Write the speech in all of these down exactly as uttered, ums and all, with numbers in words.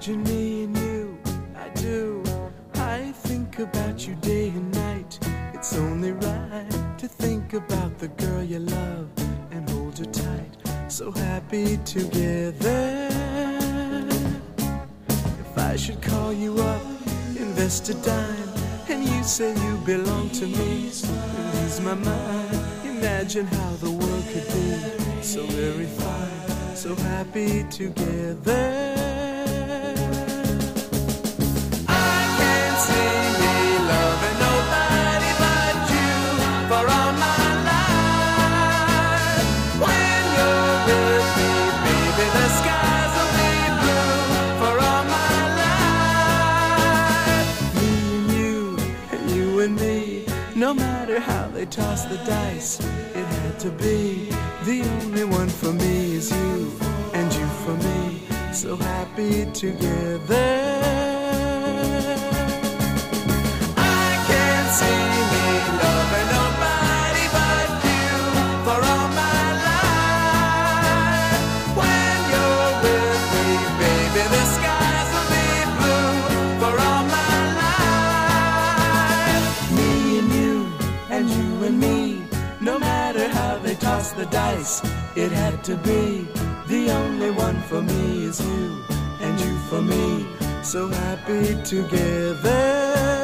Imagine me and you, I do. I think about you day and night. It's only right to think about the girl you love and hold her tight. So happy together. If I should call you up, invest a dime, and you say you belong to me, ease my mind. Imagine how the world could be so very fine, so happy together. No matter how they toss the dice, it had to be. The only one for me is you, and you for me, so happy together. I can't see me loving nobody but you for all my life. When you're with me, baby, the skies will be blue for all my life. Me and you, and you and me, no matter how they toss the dice, it had to be. The only one for me is you, and you for me, so happy together.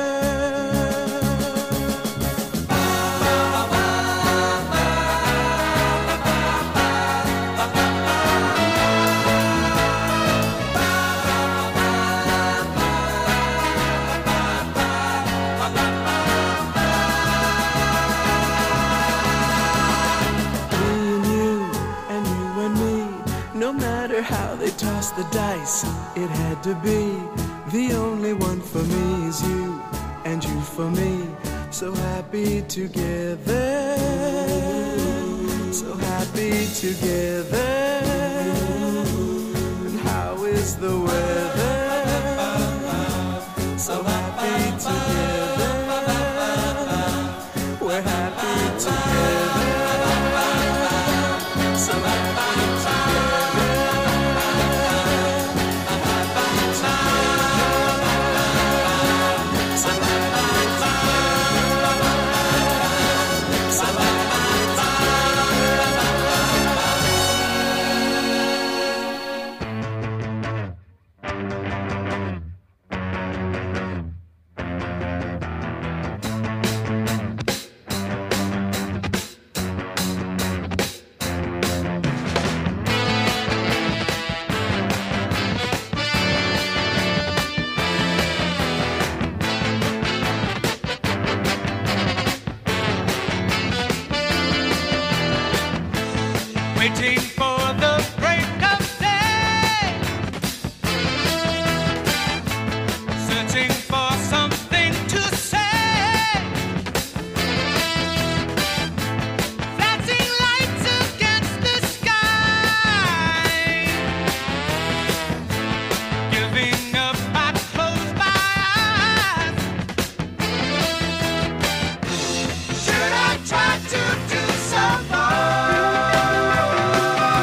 No matter how they toss the dice, it had to be. The only one for me is you, and you for me, so happy together. So happy together. And how is the weather? So happy together. We're happy together. So happy together. Waiting for the break of day, searching for something to say, flashing lights against the sky, giving up, I close my eyes. Should I try to do so more?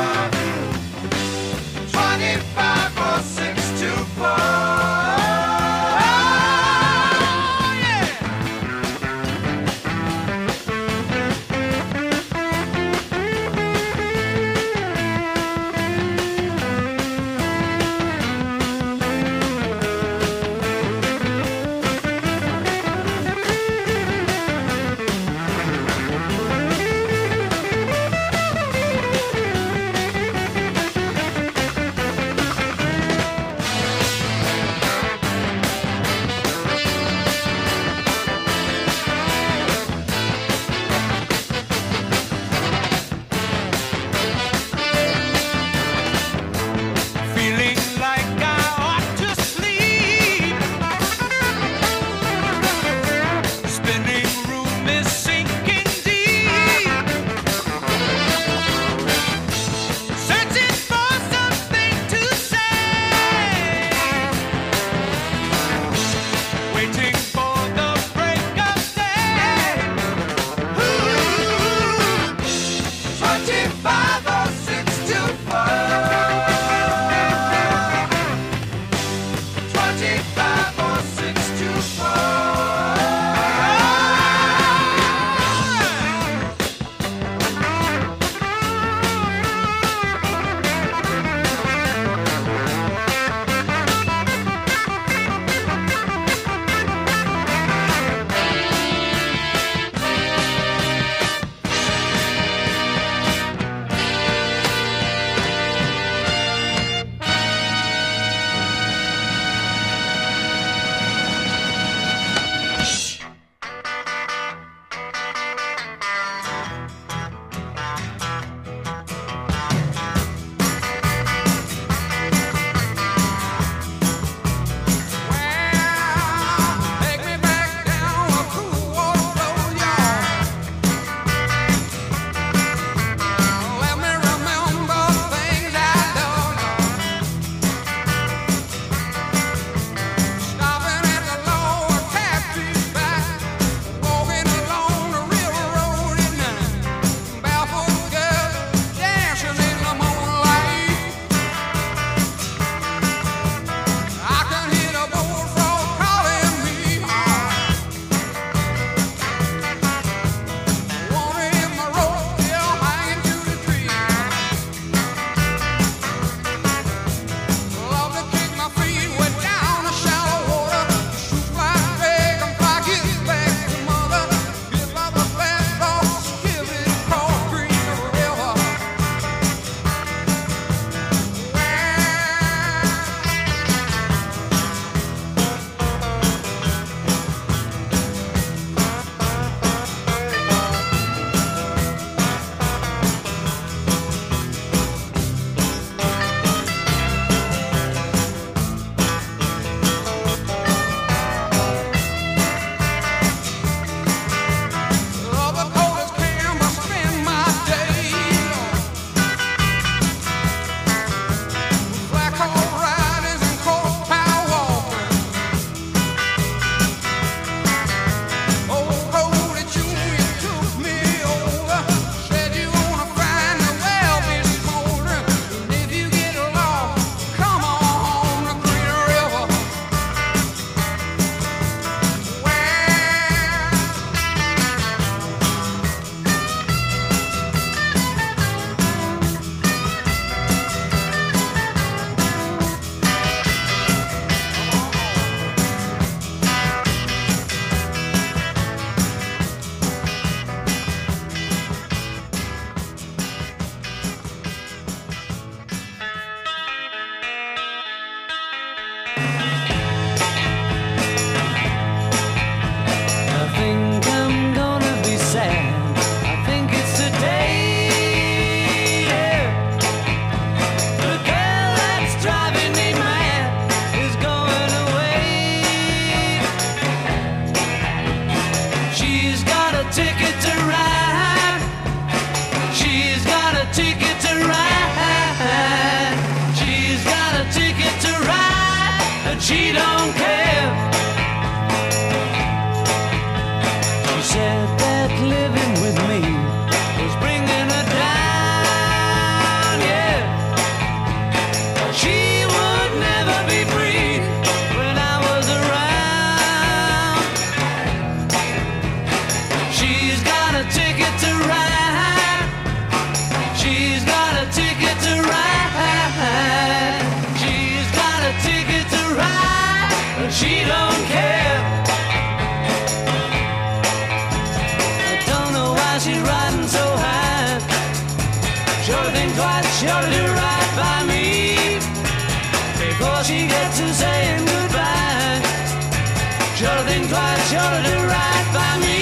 sure to do right by me.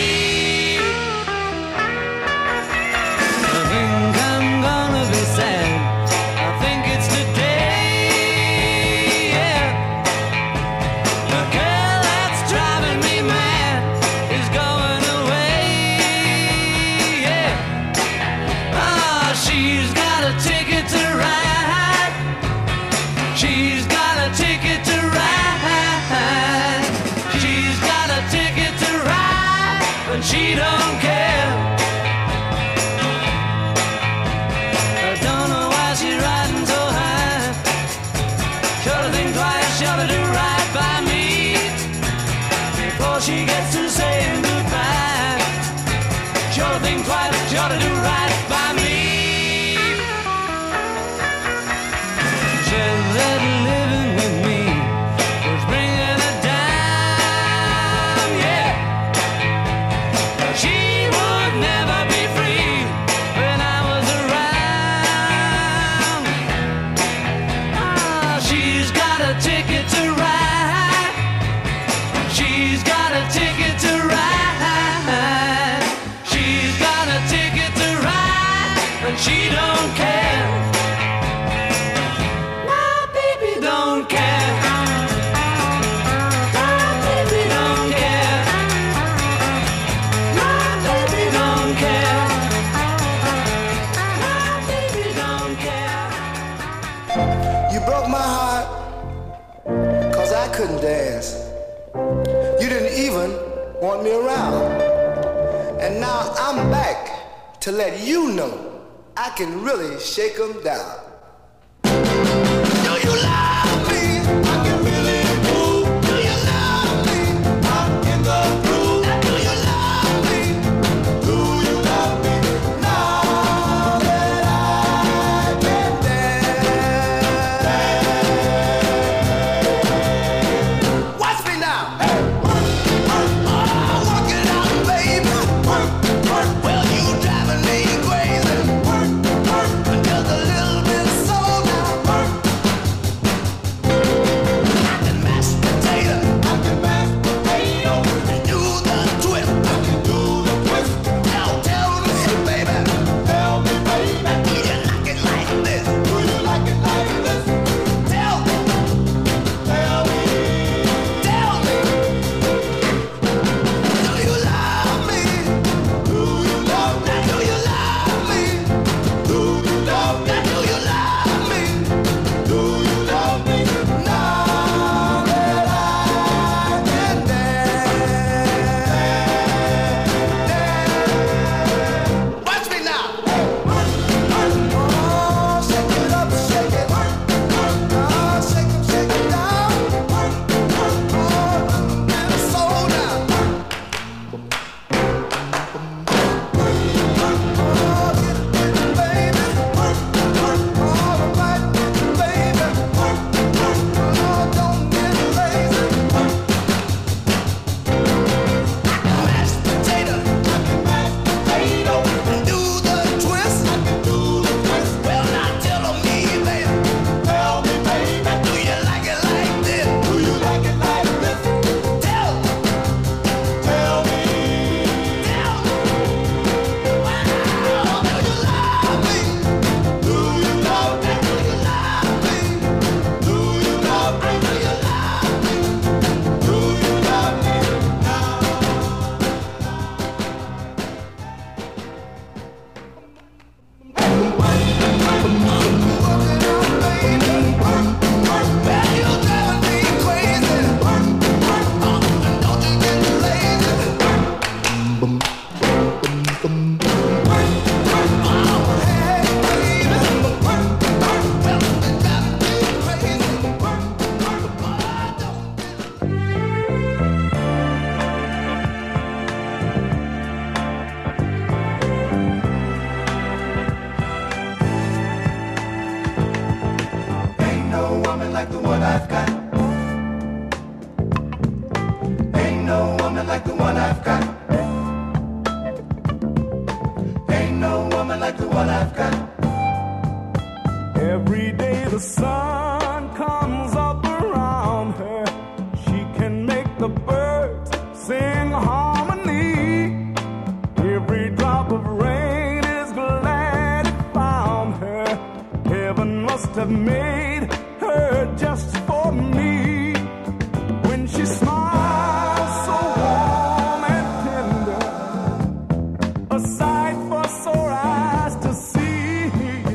I think I'm gonna be sad. I think it's today, yeah. The girl that's driving me mad is going away, yeah. Ah, she's got a ticket to ride. She's got a ticket to ride. She's got a ticket to ride, but she don't care. I don't know why she's riding so high. Sure to think twice, sure to do right by me before she gets to saying goodbye. Sure to think twice, sure to do right by me. Said that living with me was bringing her down, yeah. But she would never be free when I was around. Ah, she's got a ticket to ride. She's got a ticket to ride. She's got a ticket to ride, and she don't care. My baby don't care. My baby don't care. My baby don't care. My baby don't care. You broke my heart, cause I couldn't dance. You didn't even want me around. And now I'm back to let you know I can really shake 'em down. Do you love me? I can really move. Do you love me? I'm in the groove. Do you love me? Do you love me? Now that I can dance. Watch me now. Hey, work, work, oh, work it out, baby. Work, work. Well, you driving me crazy. Work, work. Just a little bit soul now. Work. I can mash potato. I can mash potato. And do the twist. I can do the twist. Now tell me, baby. Tell me, baby. Do you like it like this? Do you like it like this? Tell me. Tell me. Tell me. Do you love me? Do you love me? Do you love me? Do you love me? Do you love me? Do you love me? Now that I can dance. Watch me now. Oh, shake it up, shake it. Oh, shake it, shake it down. Oh, and soul now. Oh, get it, get it, baby. All right, get it, baby. Oh, don't get lazy. I can mash potato. I can mash potato. And do the twist. I can do the twist. Well, now tell me, baby. Tell me, baby. Do you like it like this? Do you like it like this? Tell me. Tell me. Tell me. Wow. Do you love me? Do you love me? Do you love me? Do you love me? Do you love me? Do you love me now? Ain't no woman like the one I've got. Ain't no woman like the one I've got. Ain't no woman like the one I've got. Every day the sun comes up around her. She can make the birds sing harmony. Every drop of rain is glad it found her. Heaven must have made her just for me. When she smiles so warm and tender, a sight for sore eyes to see.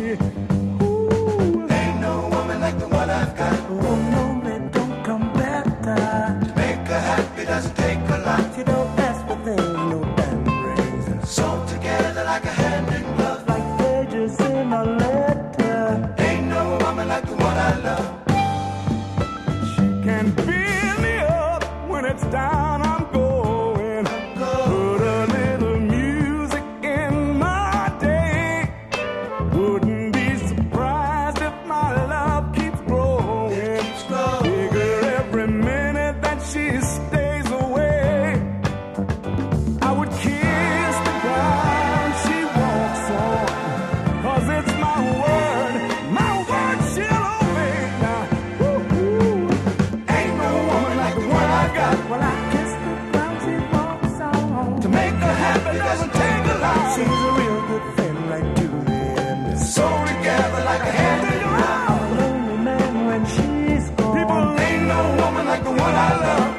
Ooh. Ain't no woman like the one I've got. Oh no, man, don't come better. To make her happy doesn't take a lot. You don't ask for things, no diamond rings. Sewn together like a hand in glove. Like pages in a letter. Ain't no woman like the one I love. She can fill me up when it's down, I'm going. Put a little music in my day. Wouldn't be surprised if my love keeps growing. Bigger every minute that she stays away. I would kiss the ground she walks on, 'cause it's my word, my word she'll obey. Now, woo-hoo. Ain't no woman like the one I got. Well, I kiss the ground she walks on. To make her happy doesn't take a lot. She's a real good friend right to the end. Sewn together like a hand in glove. I'm a lonely man when she's gone. People, ain't no woman like the one I love.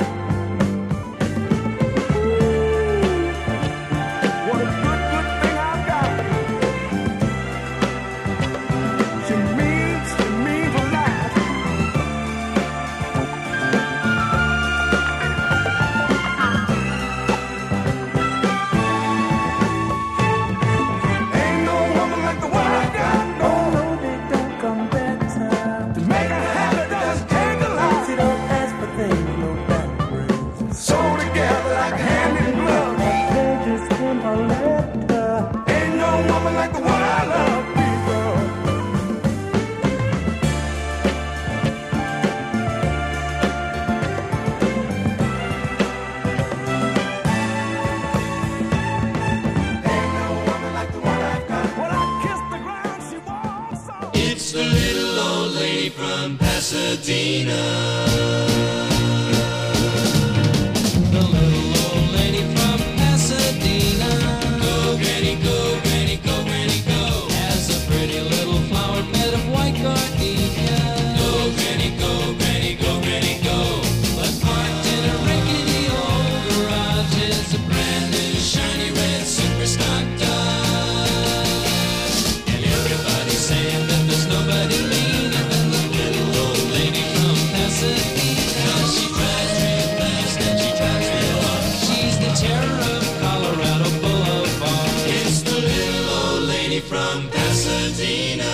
What a good, good thing I've got. She means, she means a lot. Ain't no woman like the one I got. No, Oh no, they don't come better. to make her happy doesn't take a lot. She don't ask for things, no diamond rings. Sewn together like a hand in glove. Pages in a letter. Ain't no woman like the one I love. People. Ain't no woman like the one I've got. When I kiss the ground, she walks on. It's the little old lady from Pasadena. The little old lady from Pasadena. Go, granny, go, granny, go, granny, go. Has a pretty little flower bed of white gardenia. Go, granny, go, granny, go, granny, go. But parked in a rickety old garage is a brand new shiny red super stock Dodge. And everybody's saying that there's nobody meaner than the little old lady from Pasadena. She drives real fast and she drives real hard. She's the terror of Colorado Boulevard. It's the little old lady from Pasadena.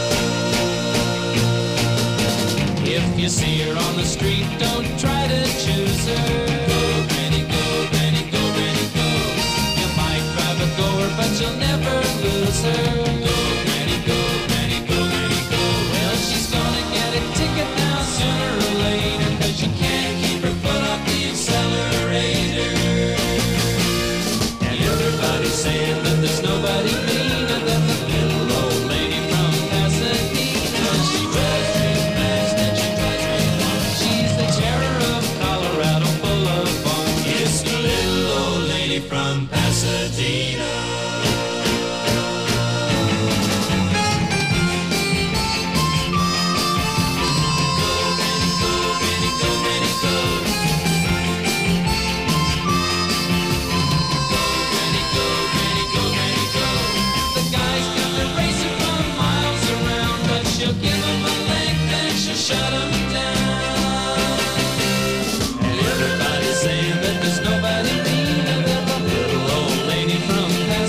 If you see her on the street, don't try to choose her. Go, granny, go, granny, go, granny, go. You might drive a goer, but you'll never lose her. Go, granny, go, granny, go, granny, go. Well, she's gonna get a ticket now sooner or later, 'cause you can't keep her foot off the accelerator. And everybody's saying that there's nobody meaner than the little old lady from Pasadena. She drives real fast and she drives real hard. She's the terror of Colorado Boulevard. It's the little old lady from Pasadena. Shut 'em down. And everybody's saying that there's nobody meaner than the little old lady from Pasadena.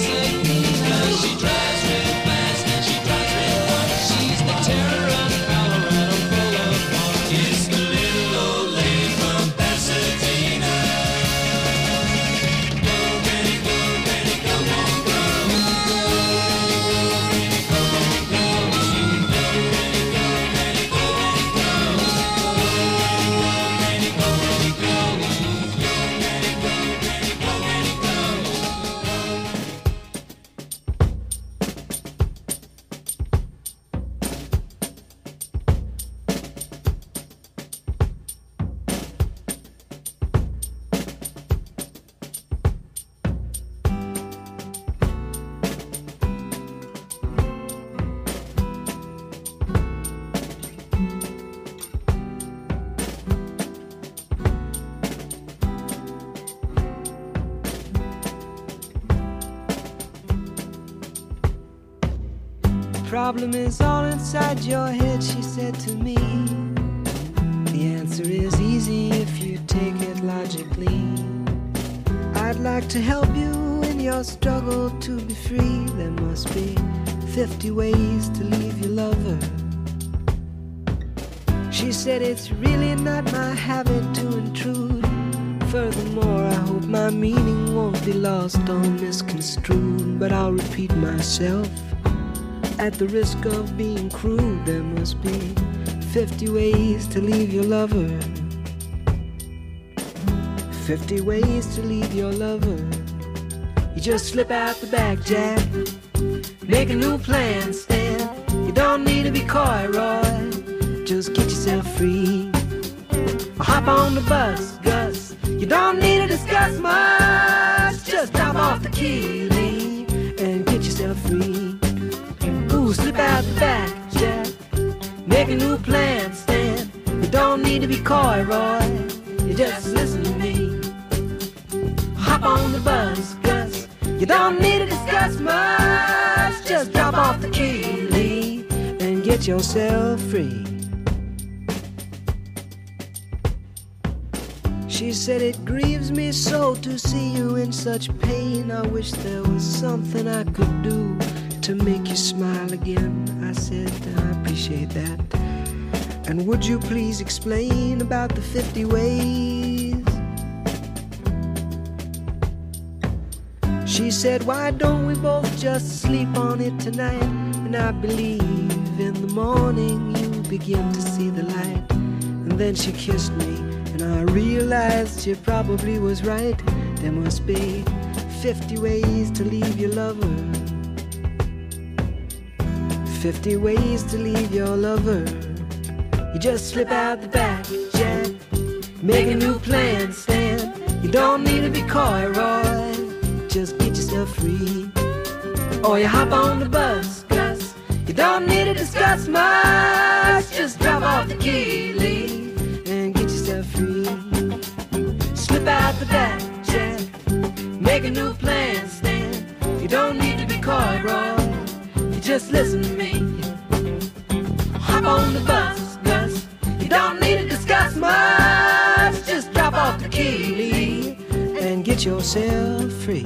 problem is all inside your head, she said to me. The answer is easy if you take it logically. I'd like to help you in your struggle to be free. There must be fifty ways to leave your lover. She said it's really not my habit to intrude. Furthermore, I hope my meaning won't be lost or misconstrued. But I'll repeat myself at the risk of being crude. There must be fifty ways to leave your lover. Fifty ways to leave your lover. You just slip out the back, Jack. Make a new plan, Stan. You don't need to be coy, Roy. Just get yourself free. Hop on the bus, Gus. You don't need to discuss much. Just drop off the key, leave, and get yourself free. Ooh, slip out the back, Jack. Make a new plan, Stan. You don't need to be coy, Roy. You just listen to me. Hop on the bus, Gus. You don't need to discuss much. Just drop off the key, leave, and get yourself free. She said it grieves me so to see you in such pain. I wish there was something I could do to make you smile again. I said I appreciate that. And would you please explain about the fifty ways? She said, why don't we both just sleep on it tonight? And I believe in the morning you begin to see the light. And then she kissed me, and I realized she probably was right. There must be fifty ways to leave your lover. Fifty ways to leave your lover. You just slip out the back, Jack. Make a new plan, Stan. You don't need to be coy, Roy. Just get yourself free. Or you hop on the bus, Gus. You don't need to discuss much. Just drop off the key, leave, and get yourself free. Slip out the back, Jack. Make a new plan, Stan. You don't need to be coy, Roy. You just listen to me. Hop on the bus, Gus. You don't need to discuss much. Just drop off the key, leave, and get yourself free.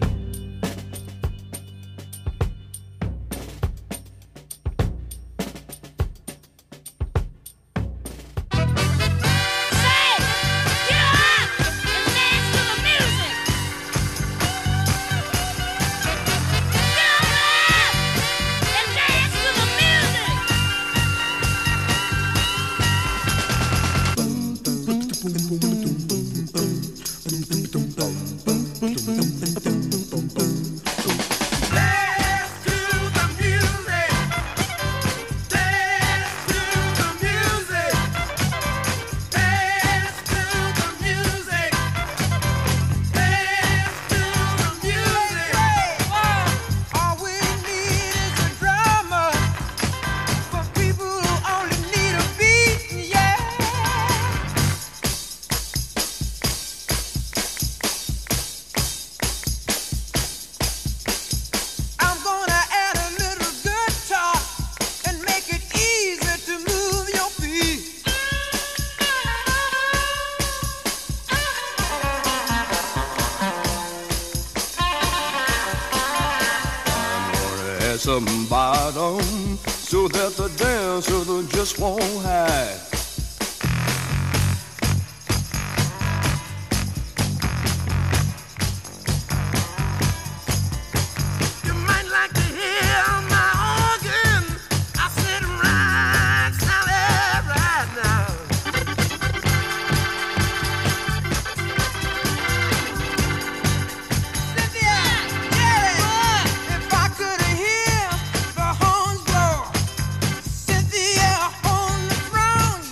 Some bottom so that the dancer just won't hide. You might like to hear my organ. I sit right solid right now. Cynthia, yeah, if I could hear the horns blow, Cynthia on the throne.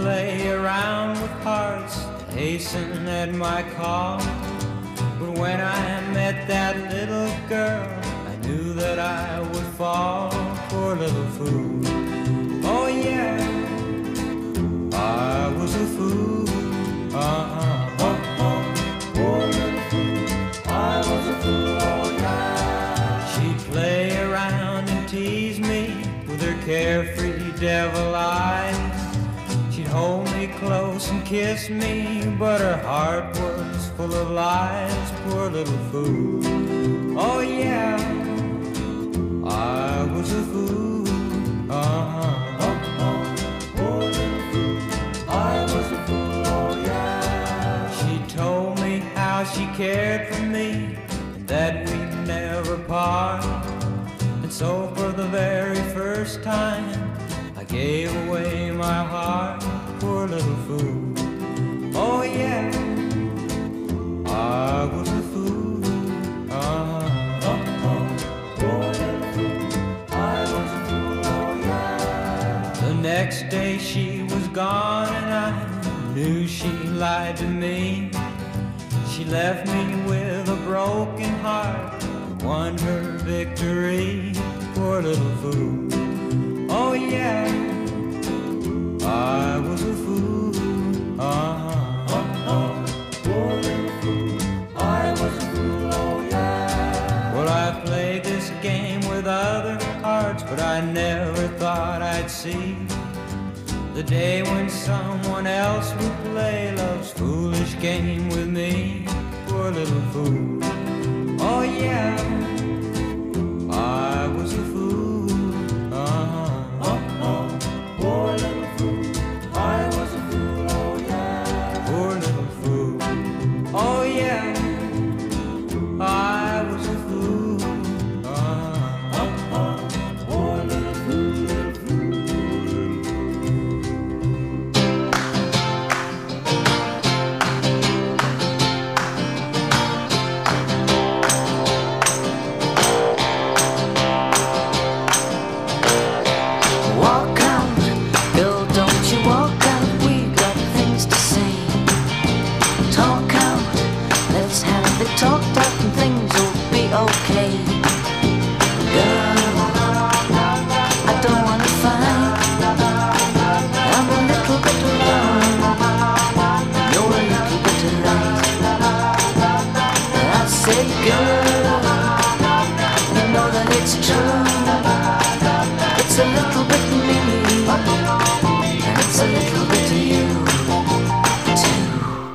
play around with hearts, hasten at my call. But when I met that little girl, I knew that I would fall. Poor little fool. Oh yeah, I was a fool. Uh-huh. Oh, oh. Poor little fool. I was a fool. Oh yeah. She'd play around and tease me with her carefree devil eyes. She'd hold me close and kiss me, but her heart was full of lies. Poor little fool. Oh yeah, I was a fool. Uh-huh. Oh, oh. Poor little fool. I was a fool. Oh yeah. She told me how she cared for me and that we'd never part. And so for the very first time I gave away my heart. Poor little fool. Oh yeah, I was a fool. Uh-huh. Oh, oh. Poor little fool. I was a fool. Oh yeah. The next day she was gone and I knew she lied to me. She left me with a broken heart, won her victory. Poor little fool. Oh yeah, I was a fool. Uh-huh. Oh, oh. Poor little fool. I was a fool. Oh yeah. Well, I played this game with other hearts, but I never thought I'd see the day when someone else would play love's foolish game with me. Poor little fool. Oh yeah, I was a fool. Uh-huh. Oh, oh. Poor little fool. I was a fool. Oh yeah. Poor little fool. Oh yeah, I was a fool. Uh-huh. Oh, oh. Poor little fool, little fool, little Walk out, girl, don't you walk out. We got things to say. Talk out, let's have it talked out and things will be okay. Girl, I don't wanna fight. I'm a little bit wrong. You're a little bit right. I say, girl, you know that it's true. It's a little bit me, and it's a little bit you, too.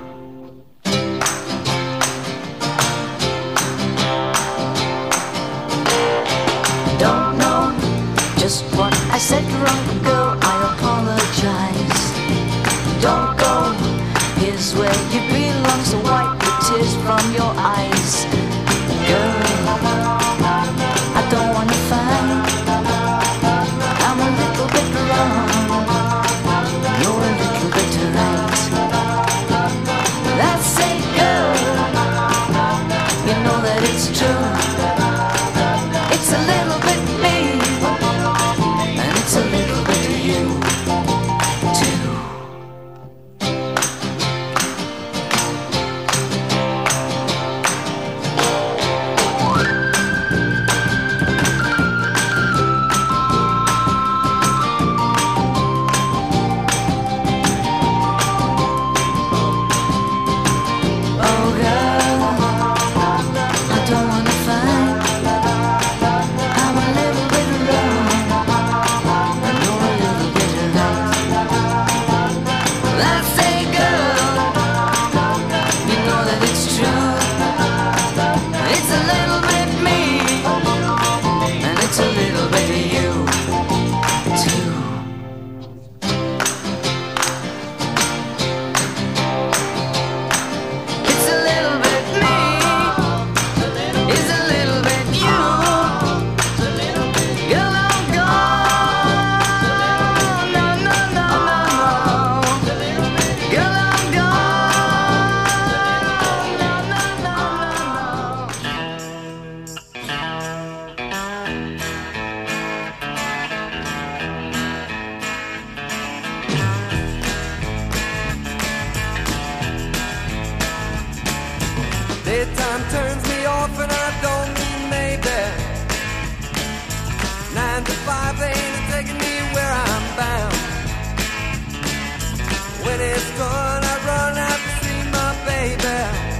Don't know just what I said wrong, girl, I apologize. Don't go, here's where you belong, so wipe the tears from your eyes. Girl, I don't wanna fight. I'm a little bit wrong. You're a little bit right. That's it, girl. You know that it's true. It's a little bit me, and it's a little bit you, too. Oh, girl, I don't wanna fight. I'm a little bit wrong, and you're a little bit right. That's it, girl. You know that it's true. It's a little bit me, and it's a little bit you, too. It's a little bit me, it's a little bit you. Girl, I'm gone. No, no, no, no, no. time turns me off and I don't mean maybe. Nine to five ain't taking me where I'm bound. When it's done, I run out to see my baby.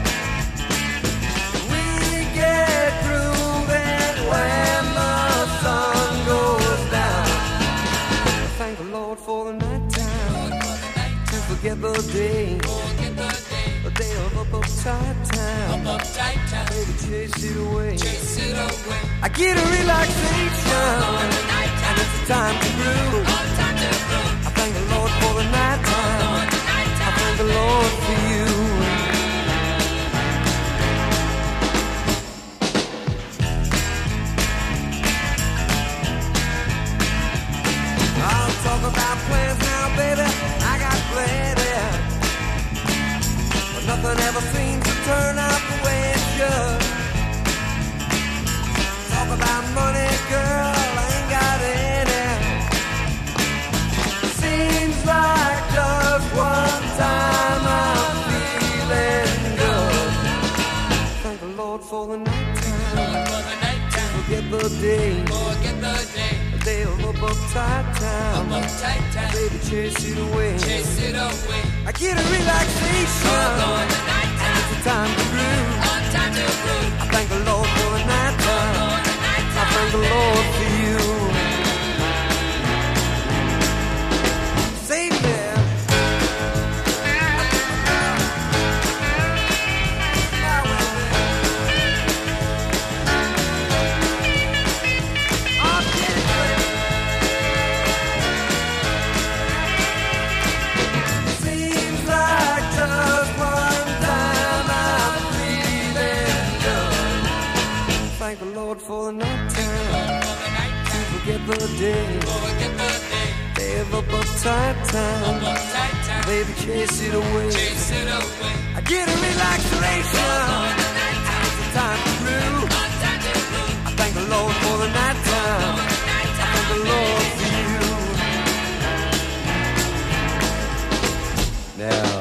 We get grooving when the sun goes down. Thank the Lord for the night time, to forget the day, the day of up uptight time. Baby, chase it away. I get a relaxation, and it's time to groove. I thank the Lord for the night time. I thank the Lord for you. I'll talk about plans now, baby. I got plenty, but nothing ever seems to turn out the way it should. Talk about money, girl, I ain't got any. Seems like just one time I'm feeling good. Thank the Lord for the night time. Forget the day, the day of up uptight time. Baby, chase it away. I get a relaxation, and it's a time to groove. I thank the Lord for the night time. I thank the Lord for you. Save me. Seems like just one time I'm feeling good. Thank the Lord for the night time, to forget the day, day of up uptight time. Baby, chase it away. I get a relaxation, it's a time to groove. I thank the Lord for the night time. I thank the Lord for you. Now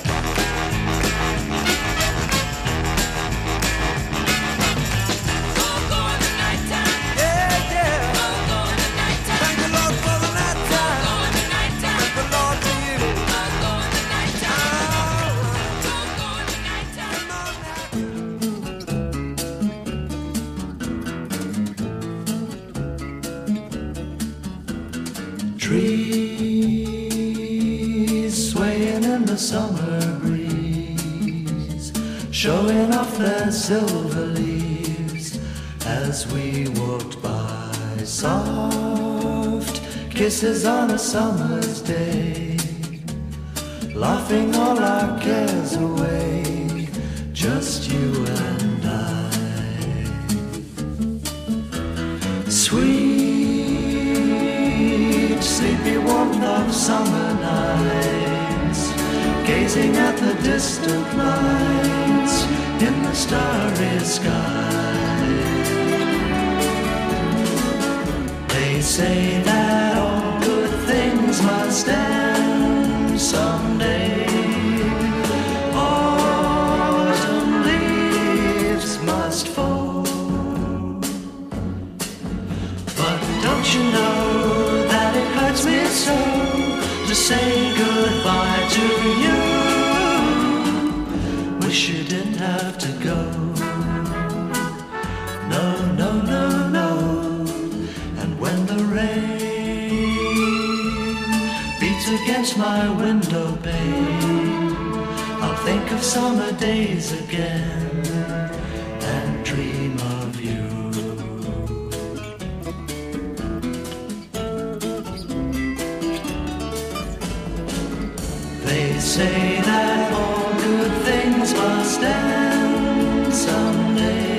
trees swaying in the summer breeze, showing off their silver leaves as we walked by. Soft kisses on a summer's day, laughing all our cares away, just you and I. Sweet, sleepy warmth of summer nights, gazing at the distant lights in the starry sky. They say that all good things must end someday. Autumn leaves must fall, but don't you know that it hurts me so to say goodbye to you? Wish you didn't have to go. No, no, no, no. And when the rain beats against my window pane, I'll think of summer days again and dream of you. They say that all good things must end someday.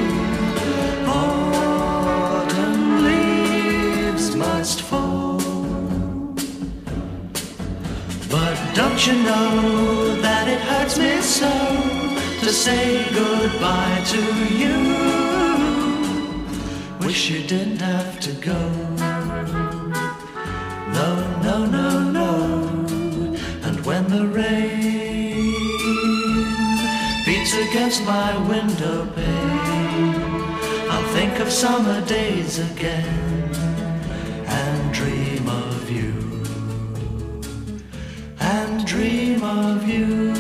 Autumn leaves must fall, but don't you know that it hurts me so to say goodbye to you? Wish you didn't have to go. No, no, no, no. And when the rain beats against my window pane. I'll think of summer days again and dream of you, and dream of you.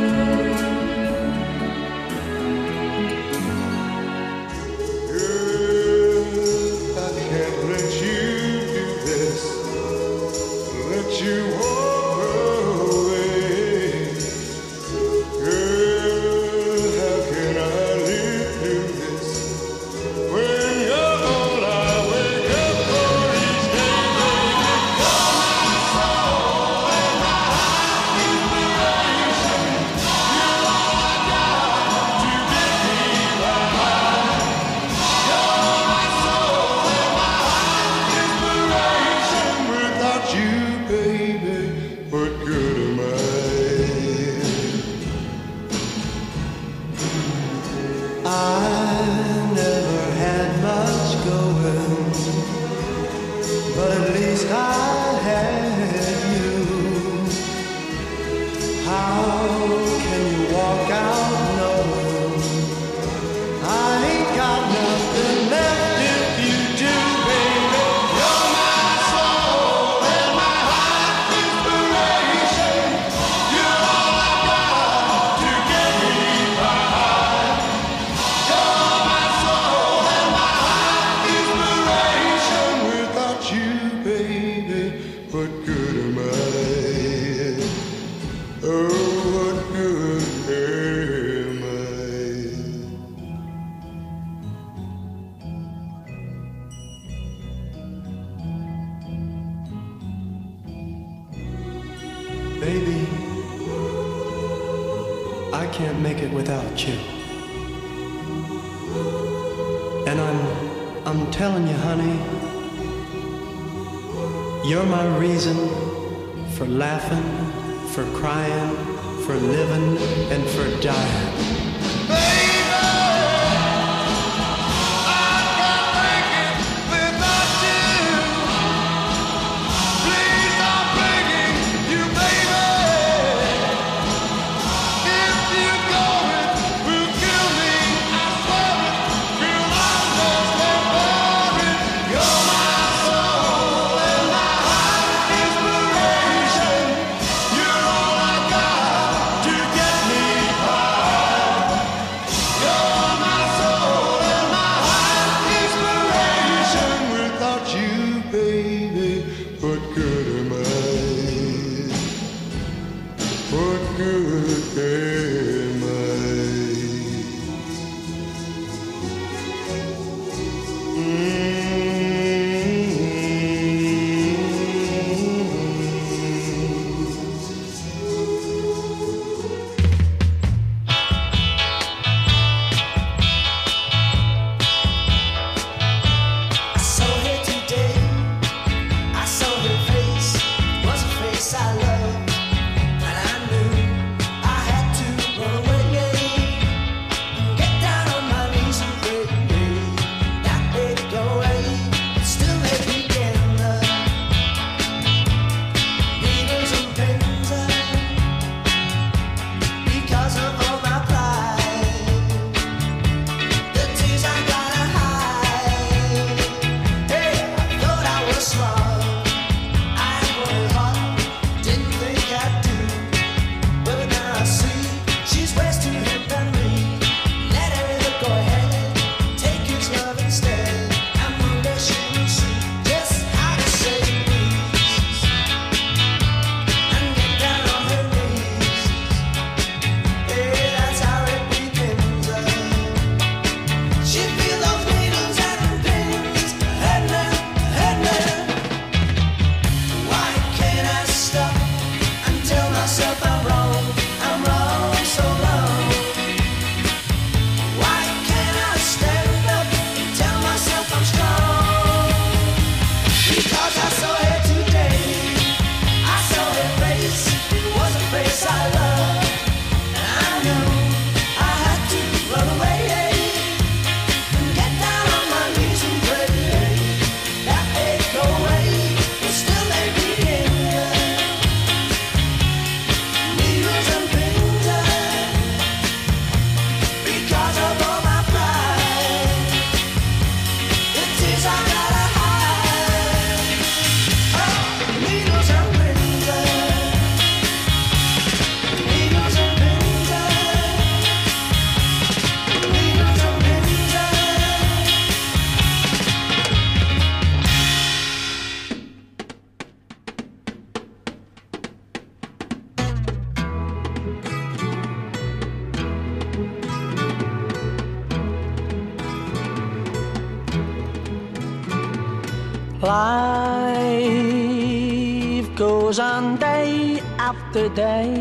Baby, I can't make it without you. And I'm, I'm telling you, honey, you're my reason for laughing, for crying, for living, and for dying. I love, and I knew I had to Life goes on day after day.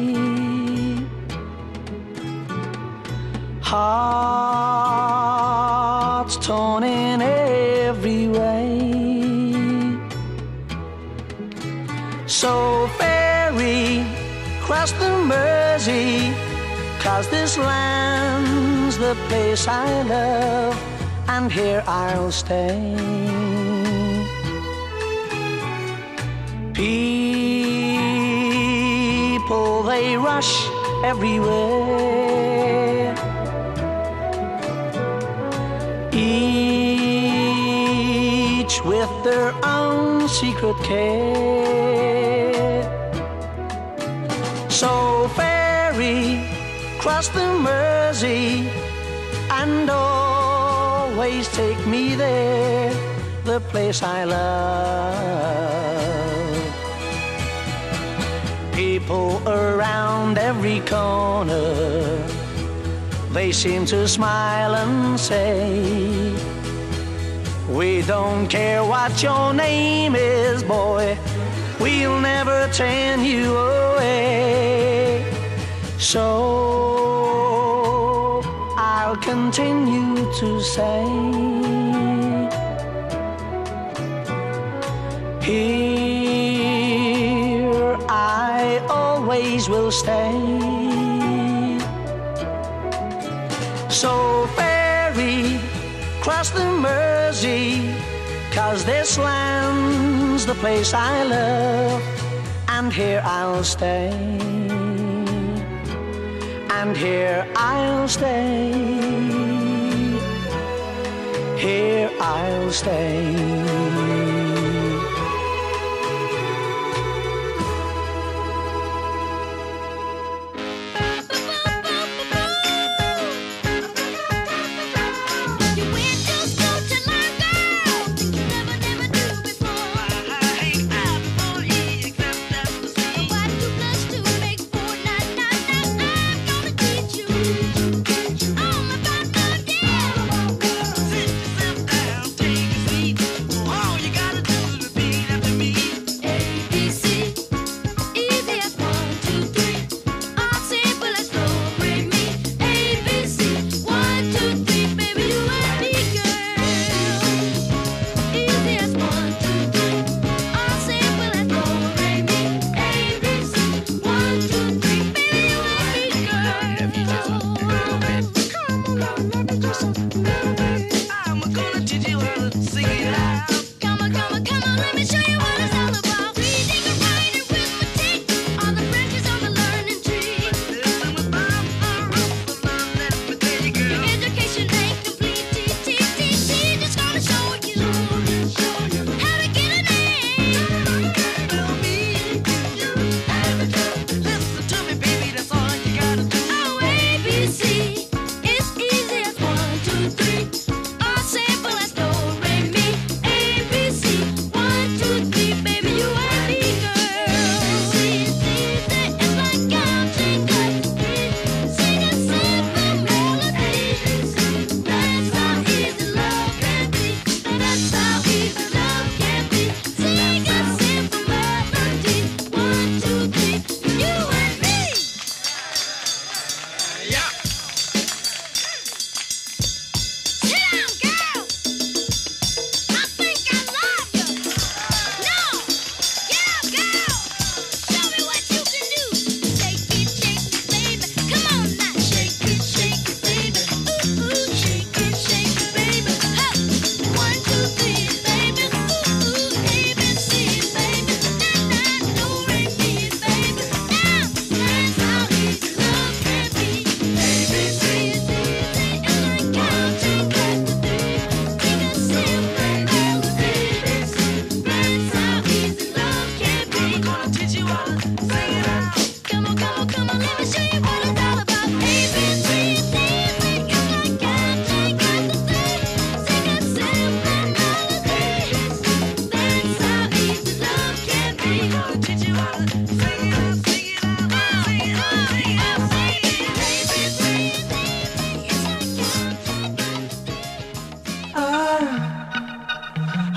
Hearts torn in every way. So ferry, cross the Mersey, 'cause this land's the place I love, and here I'll stay. People, they rush everywhere, each with their own secret care. So ferry, cross the Mersey, and always take me there, the place I love. People around every corner, they seem to smile and say, we don't care what your name is, boy, we'll never turn you away. So I'll continue to say, here I always will stay. So ferry, cross the Mersey, 'cause this land's the place I love, and here I'll stay, and here I'll stay, here I'll stay. Sit yourself down, take a seat.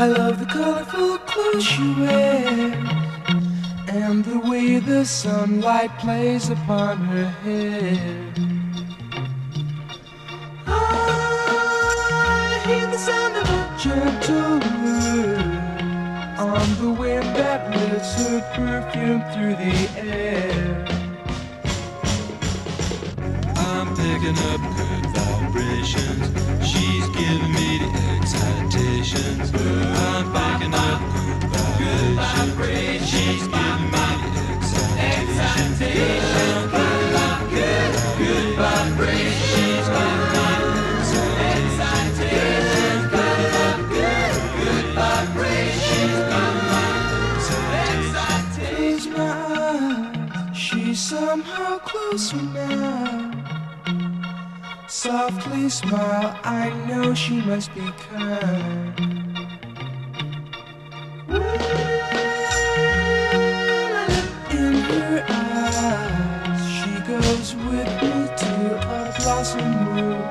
I love the colorful clothes she wears and the way the sunlight plays upon her hair. I hear the sound of a gentle word on the wind that lifts her perfume through the air. I'm picking up good vibrations. She's giving me the excitations. I'm picking up good vibrations. She's giving me the excitations. I'm picking up good, good vibrations. She's giving me the excitations. Picking up good, good vibrations. She's giving me the excitations. Close my eyes, she's somehow closer now. Softly smile, I know she must be kind. In her eyes, she goes with me to a blossom room.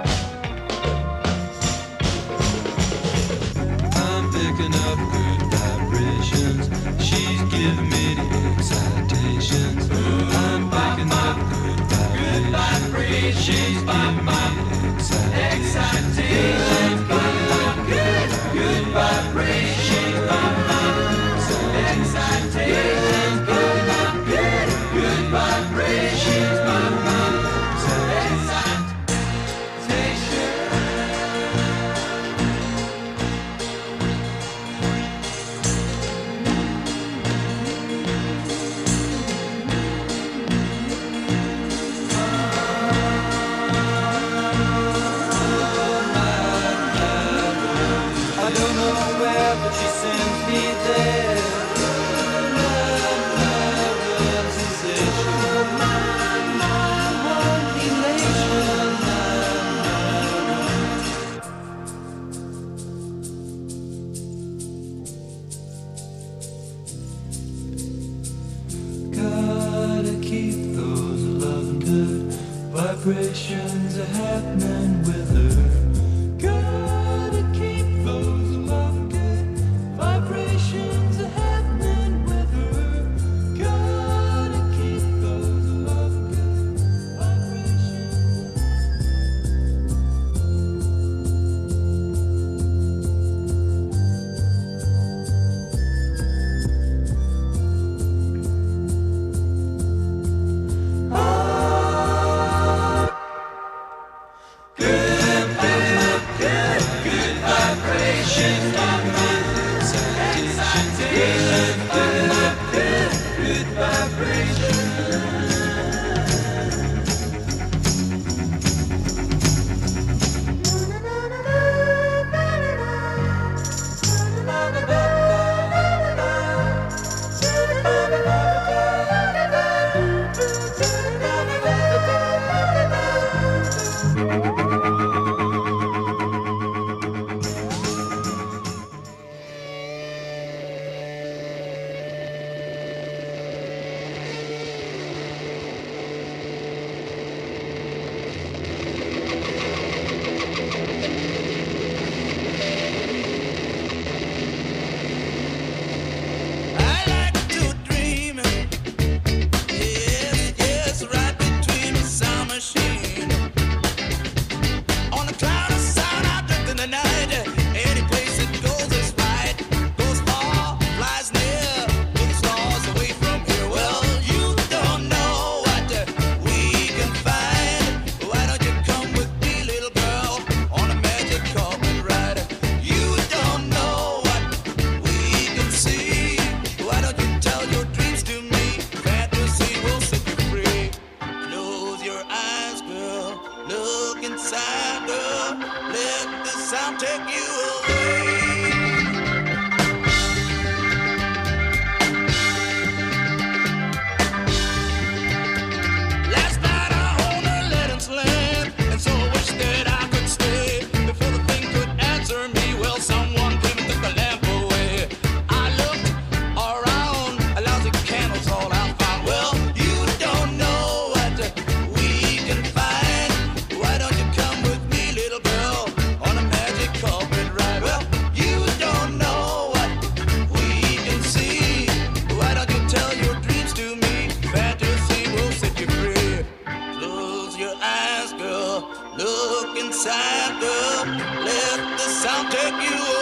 I'm picking up good vibrations. She's giving me the excitations. I'm picking up good vibrations. She's giving me excitations. Picking up good, good vibrations. Excitations. Picking up good, good vibrations. Vibrations are happening with her. Gotta keep those love good. Vibrations are happening with her. Gotta keep those love good. Well, Look inside, girl. Let the sound take you